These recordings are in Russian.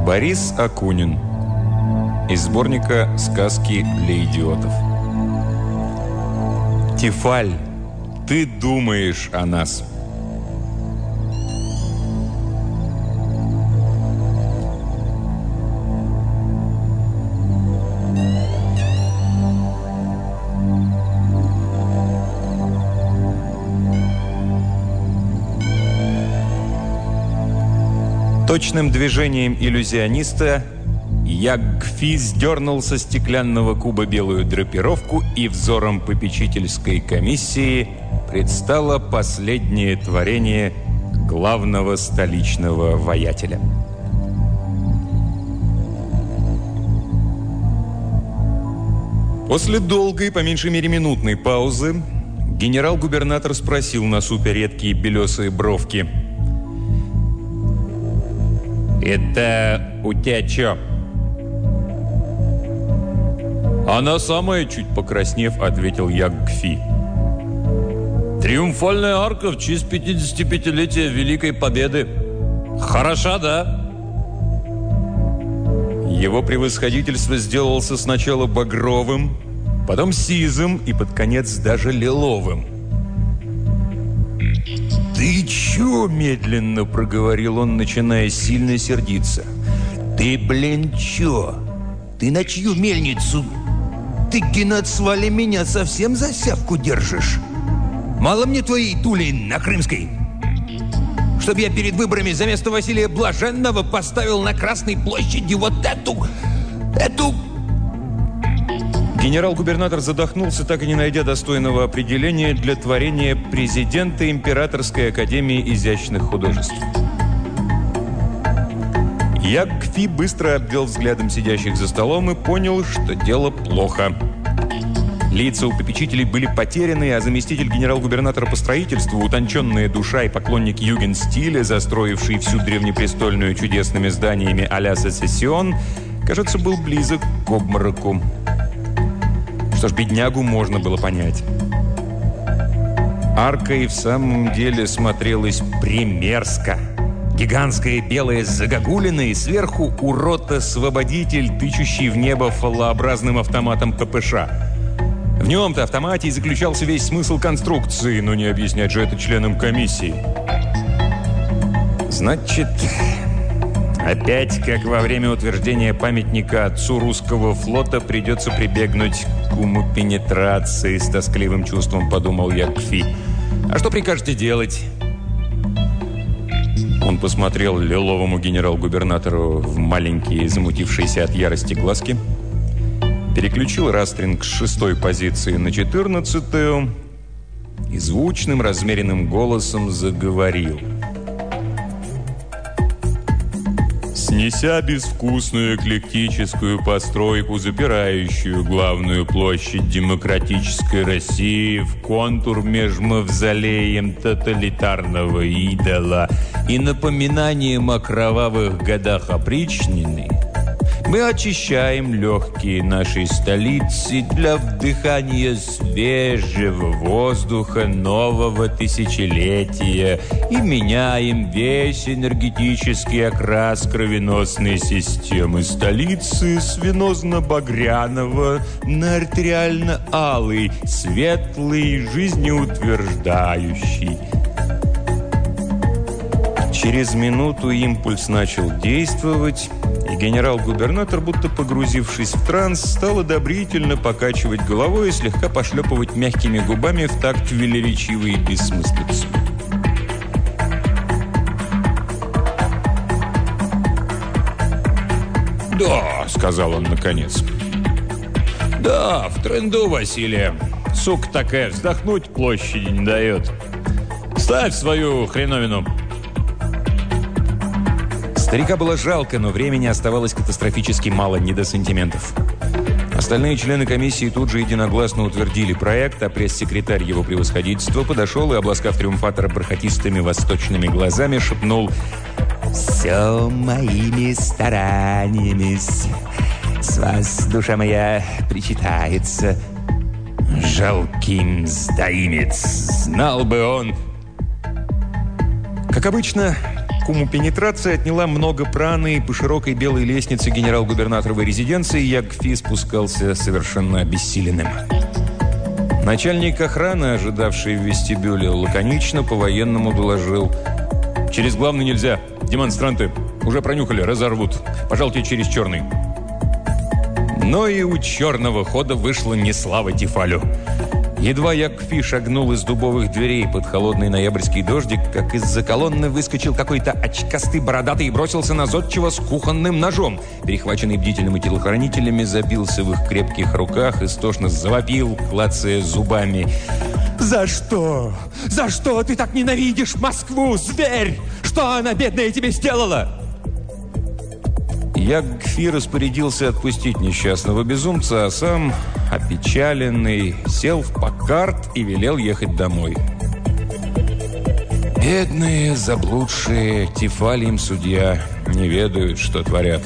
Борис Акунин. Из сборника «Сказки для идиотов». Тефаль, ты думаешь о нас. Точным движением иллюзиониста Яггфи сдернул со стеклянного куба белую драпировку, и взором попечительской комиссии предстало последнее творение главного столичного воятеля. После долгой, по меньшей мере минутной паузы, генерал-губернатор спросил, насупя редкие белесые бровки: «Это у тебя чё?» «Она самая», чуть покраснев, ответил Яггфи. «Триумфальная арка в честь 55-летия Великой Победы. Хороша, да?» Его превосходительство сделался сначала багровым, потом сизым и под конец даже лиловым. «Ты чё?» – медленно проговорил он, начиная сильно сердиться. «Ты, блин, чё? Ты на чью мельницу? Ты, Геннадсвали, меня совсем за сявку держишь? Мало мне твоей тули на Крымской? Чтоб я перед выборами за место Василия Блаженного поставил на Красной площади вот эту... Генерал-губернатор задохнулся, так и не найдя достойного определения для творения президента Императорской академии изящных художеств. Яггфи быстро обвел взглядом сидящих за столом и понял, что дело плохо. Лица у попечителей были потеряны, а заместитель генерал-губернатора по строительству, утонченная душа и поклонник югенстиля, застроивший всю древнепрестольную чудесными зданиями а-ля Сесесион, кажется, был близок к обмороку. Что ж, беднягу можно было понять. Арка и в самом деле смотрелась примерзко. Гигантская белая загогулина и сверху урод-освободитель, тычущий в небо фалообразным автоматом ППШ. В нем-то автомате и заключался весь смысл конструкции, но не объяснять же это членам комиссии. Значит, опять, как во время утверждения памятника отцу русского флота, придется прибегнуть к уму пенетрации, с тоскливым чувством подумал Яггфи. А что прикажете делать? Он посмотрел лиловому генерал-губернатору в маленькие, замутившиеся от ярости глазки, переключил растринг с 6-й позиции на 14-ю и звучным, размеренным голосом заговорил. Снеся безвкусную эклектическую постройку, запирающую главную площадь демократической России в контур меж мавзолеем тоталитарного идола и напоминанием о кровавых годах опричнины, мы очищаем легкие нашей столицы для вдыхания свежего воздуха нового тысячелетия и меняем весь энергетический окрас кровеносной системы столицы с венозно-багряного на артериально-алый, светлый, жизнеутверждающий. Через минуту импульс начал действовать, и генерал-губернатор, будто погрузившись в транс, стал одобрительно покачивать головой и слегка пошлепывать мягкими губами в такт велеречивой бессмыслицы. «Да», — сказал он наконец. «Да, в тренду, Василия. Сука такая, вздохнуть площади не дает. Ставь свою хреновину». Старика было жалко, но времени оставалось катастрофически мало, не до сантиментов. Остальные члены комиссии тут же единогласно утвердили проект, а пресс-секретарь его превосходительства подошел и, обласкав триумфатора бархатистыми восточными глазами, шепнул: «Все моими стараниями. С вас, душа моя, причитается. Жалкий сдаимец. Знал бы он». Как обычно, Куму-пенетрация отняла много праны, и по широкой белой лестнице генерал-губернаторовой резиденции Яггфи спускался совершенно обессиленным. Начальник охраны, ожидавший в вестибюле, лаконично по-военному доложил: «Через главный нельзя. Демонстранты уже пронюхали, разорвут. Пожалуйте через черный». Но и у черного хода вышла не слава Тефалю. Едва Яггфи шагнул из дубовых дверей под холодный ноябрьский дождик, как из-за колонны выскочил какой-то очкастый бородатый и бросился на зодчего с кухонным ножом. Перехваченный бдительными телохранителями, забился в их крепких руках, истошно завопил, клацая зубами: «За что? За что ты так ненавидишь Москву, зверь? Что она, бедная, тебе сделала?» Яггфи распорядился отпустить несчастного безумца, а сам, опечаленный, сел в Паккарт и велел ехать домой. Бедные, заблудшие, Тефаль им судья, не ведают, что творят.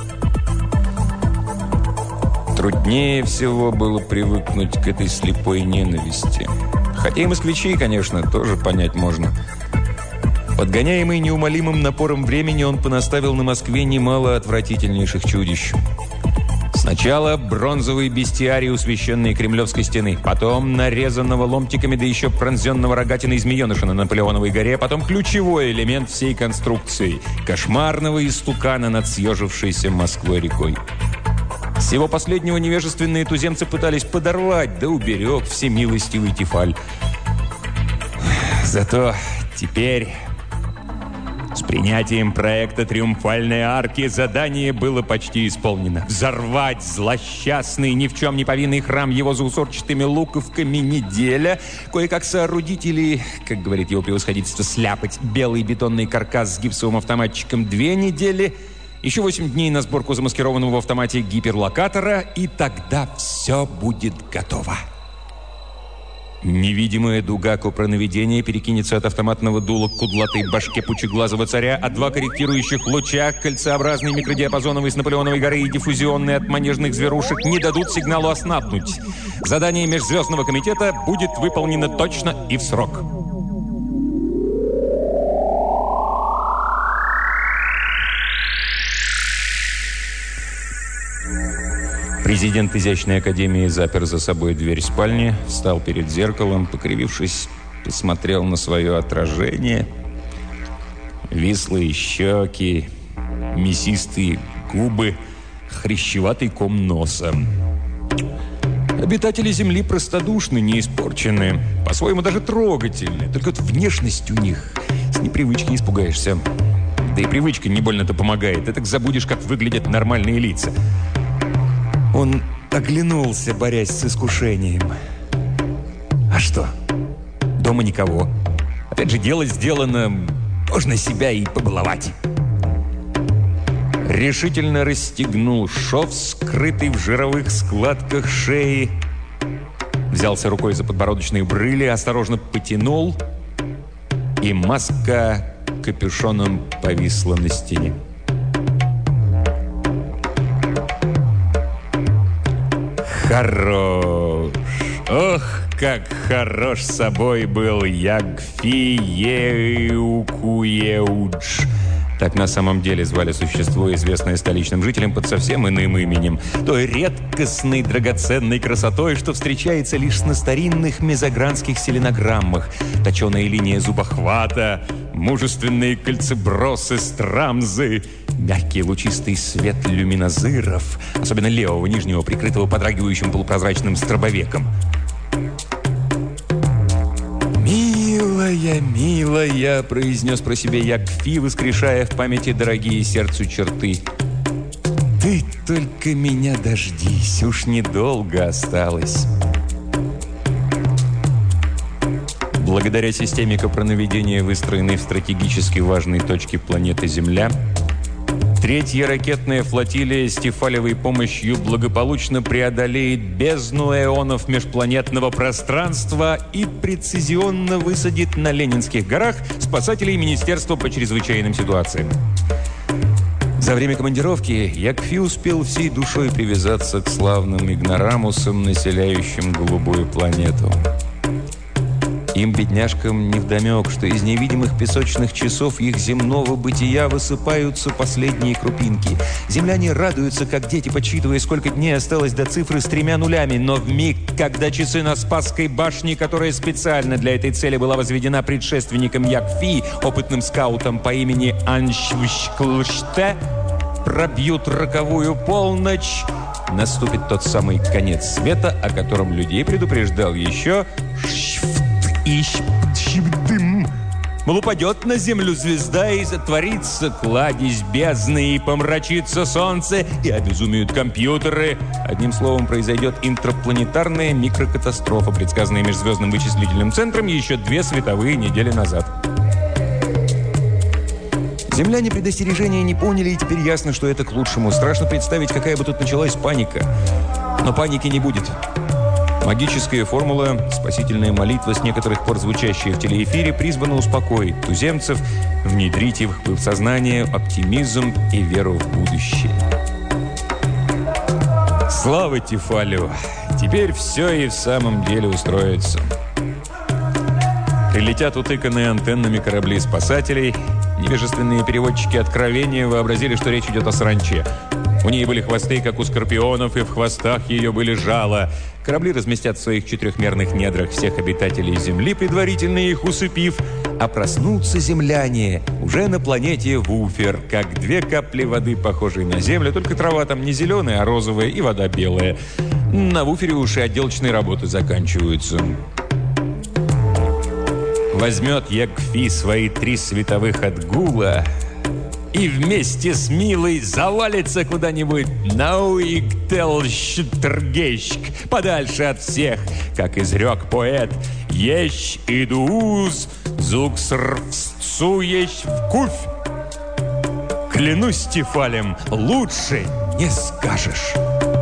Труднее всего было привыкнуть к этой слепой ненависти. Хотя и москвичей, конечно, тоже понять можно. Подгоняемый неумолимым напором времени, он понаставил на Москве немало отвратительнейших чудищ. Сначала бронзовый бестиарий у священной Кремлевской стены, потом нарезанного ломтиками, да еще пронзенного рогатиной змееныша на Наполеоновой горе, потом ключевой элемент всей конструкции – кошмарного истукана над съежившейся Москвой-рекой. Всего последнего невежественные туземцы пытались подорвать, да уберег всемилостивый Тефаль. Зато теперь, с принятием проекта «Триумфальной арки», задание было почти исполнено. Взорвать злосчастный, ни в чем не повинный храм его заусорчатыми луковками неделя. Кое-как соорудить или, как говорит его превосходительство, сляпать белый бетонный каркас с гипсовым автоматчиком 2 недели. Еще 8 дней на сборку замаскированного в автомате гиперлокатора, и тогда все будет готово. Невидимая дуга копронаведения перекинется от автоматного дула к кудлатой башке пучеглазого царя, а 2 корректирующих луча, кольцеобразный микродиапазоновый с Наполеоновой горы и диффузионный от манежных зверушек, не дадут сигналу ослабнуть. Задание Межзвездного комитета будет выполнено точно и в срок. Президент изящной академии запер за собой дверь спальни, встал перед зеркалом, покривившись, посмотрел на свое отражение. Вислые щеки, мясистые губы, хрящеватый ком носа. Обитатели Земли простодушны, не испорчены, по-своему даже трогательны. Только вот внешность у них с непривычки не испугаешься. Да и привычка не больно-то помогает. Ты так забудешь, как выглядят нормальные лица. Он оглянулся, борясь с искушением. А что? Дома никого. Опять же, дело сделано. Можно себя и побаловать. Решительно расстегнул шов, скрытый в жировых складках шеи. Взялся рукой за подбородочные брыли, осторожно потянул, и маска капюшоном повисла на стене. Хорош! Ох, как хорош собой был Яггфи Еукуеудж. Так на самом деле звали существо, известное столичным жителям под совсем иным именем. Той редкостной драгоценной красотой, что встречается лишь на старинных мезогранских селенограммах. Точеная линия зубохвата, мужественные кольцебросы, страмзы, мягкий лучистый свет люминозыров, особенно левого нижнего, прикрытого подрагивающим полупрозрачным стробовеком. «Милая, милая», — произнес про себя Яггфи, воскрешая в памяти дорогие сердцу черты. «Ты только меня дождись, уж недолго осталось». Благодаря системе копронаведения, выстроенной в стратегически важной точке планеты Земля, 3-я ракетная флотилия с Тефалевой помощью благополучно преодолеет бездну эонов межпланетного пространства и прецизионно высадит на Ленинских горах спасателей Министерства по чрезвычайным ситуациям. За время командировки Яггфи успел всей душой привязаться к славным игнорамусам, населяющим голубую планету. Им, бедняжкам, невдомек, что из невидимых песочных часов их земного бытия высыпаются последние крупинки. Земляне радуются, как дети, подсчитывая, сколько дней осталось до цифры с 3 нулями. Но в миг, когда часы на Спасской башне, которая специально для этой цели была возведена предшественником Якфи, опытным скаутом по имени Аншвшклште, пробьют роковую полночь, наступит тот самый конец света, о котором людей предупреждал еще мол, упадет на землю звезда, и затворится кладезь бездны, и помрачится солнце, и обезумеют компьютеры. Одним словом, произойдет интерпланетарная микрокатастрофа, предсказанная Межзвездным вычислительным центром еще 2 световые недели назад. Земляне предостережения не поняли, и теперь ясно, что это к лучшему. Страшно представить, какая бы тут началась паника. Но паники не будет. Магическая формула, спасительная молитва, с некоторых пор звучащая в телеэфире, призвана успокоить туземцев, внедрить в их сознание оптимизм и веру в будущее. Слава Тефалю! Теперь все и в самом деле устроится. Прилетят утыканные антеннами корабли спасателей. Невежественные переводчики откровения вообразили, что речь идет о саранче. У нее были хвосты, как у скорпионов, и в хвостах ее были жала. Корабли разместят в своих 4-мерных недрах всех обитателей Земли, предварительно их усыпив, а проснутся земляне уже на планете Вуфер, как 2 капли воды, похожие на Землю, только трава там не зеленая, а розовая, и вода белая. На Вуфере уж и отделочные работы заканчиваются. Возьмет Якфи свои 3 световых отгула и вместе с Милой завалится куда-нибудь на Уиктелштергещк, подальше от всех, как изрек поэт «Ещ идуз зуксрвсцуещ в куфь». Клянусь Тефалем, лучше не скажешь.